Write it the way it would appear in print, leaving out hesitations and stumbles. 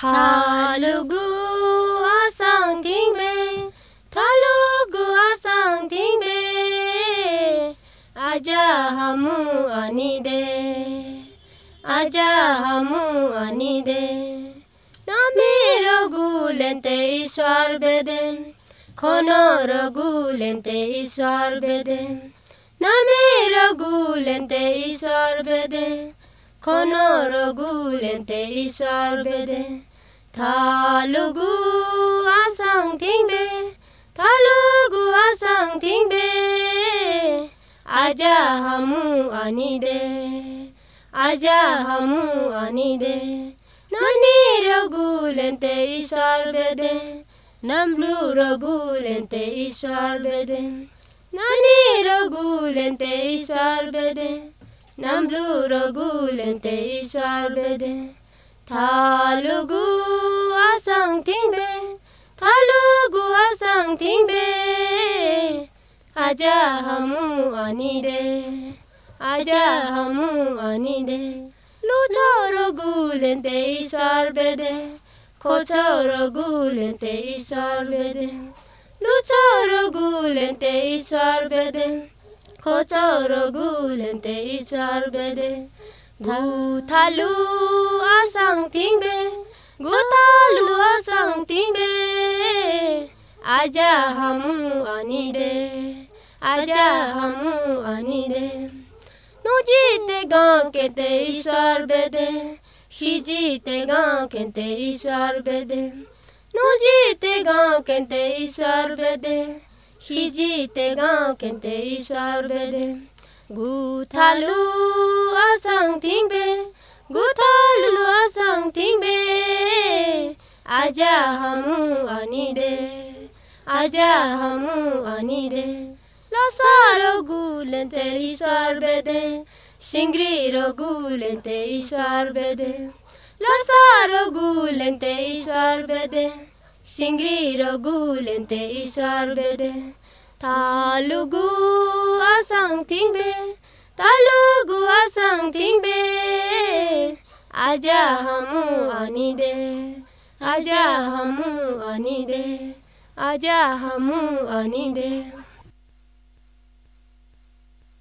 Thalugu asang tingbe, Thalugu asang tingbe, aja hamu anide, aja hamu anide. Nami ragulente ishwar bedem, Kono ragulente ishwar bedem. Nami ragulente ishwar bedem, Kono ragulente ishwar bedem. Thalugu asang tingbe, Thalugu asang tingbe, aja hamu anide, aja hamu anide. Nani ragulente ishwar bedem, Namlu ragulente ishwar bedem. Nani ragulente ishwar bedem, Namlu ragulente ishwar bedem. Thalugu asang tingbe, Thalugu asang tingbe, aja hamu anide, aja hamu anide. Lucho ragulente ishwar bedem, Kocho ragulente ishwar bedem. Lucho ragulente ishwar bedem, Kocho ragulente ishwar bedem. Guthalu asang tingbe, Guthalu asang tingbe, aja hamu anide, aja hamu anide. Nujite gaon kente ishwar bedem, Hijite gaon kente ishwar bedem. Nujite gaon kente ishwar bedem, Hijite gaon kente ishwar bedem. Guthalu asang tingbe, Guthalu asang tingbe, aja hamu anide, aja hamu anide. Lasa ragulente ishwar bedem, Shingri ragulente ishwar bedem. Lasa ragulente ishwar bedem, Shingri ragulente ishwar bedem. Thalugu asang tingbe, Thalugu asang tingbe, aja hamu anide, aja hamu anide, aja hamu anide.